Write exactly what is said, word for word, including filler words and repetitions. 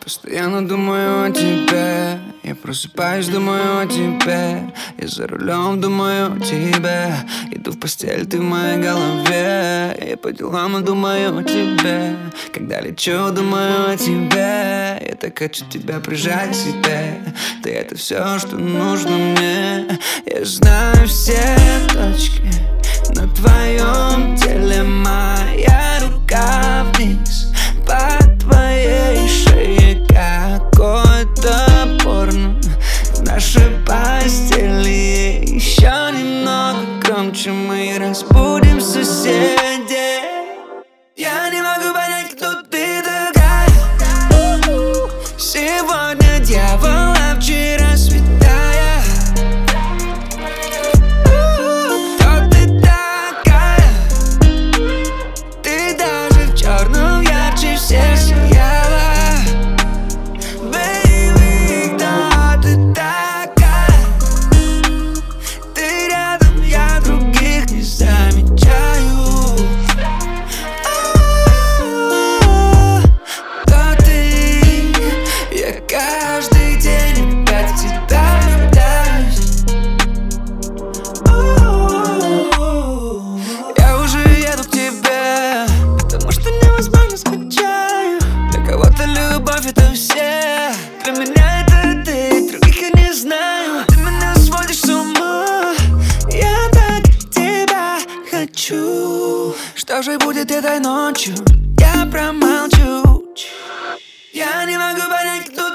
Постоянно думаю о тебе. Я просыпаюсь, думаю о тебе. Я за рулем, думаю о тебе. Иду в постель, ты в моей голове. Я по делам, думаю о тебе. Когда лечу, думаю о тебе. Я так хочу тебя прижать к себе. Ты — это все, что нужно мне. Я знаю все точки на твоем теле. Моя рука вниз по твоей шее. Какое-то порно в нашей постели. Еще немного громче мы разбудим соседей. Я не могу понять, кто ты такая. Сегодня дьявол, а вчера святая. Кто ты такая? Ты даже в черном ярче всех сияла. Baby, кто ты такая? Ты рядом, я других не замечаю. Кто ты? Я каждый день опять в тебя влюбляюсь. Я уже еду к тебе, потому что невозможно скучаю. Для кого-то любовь — это все. Для меня это ты, других я не знаю. Ты меня сводишь с ума. Я так тебя хочу. Что же будет этой ночью? Я промолчу. Я не могу понять, кто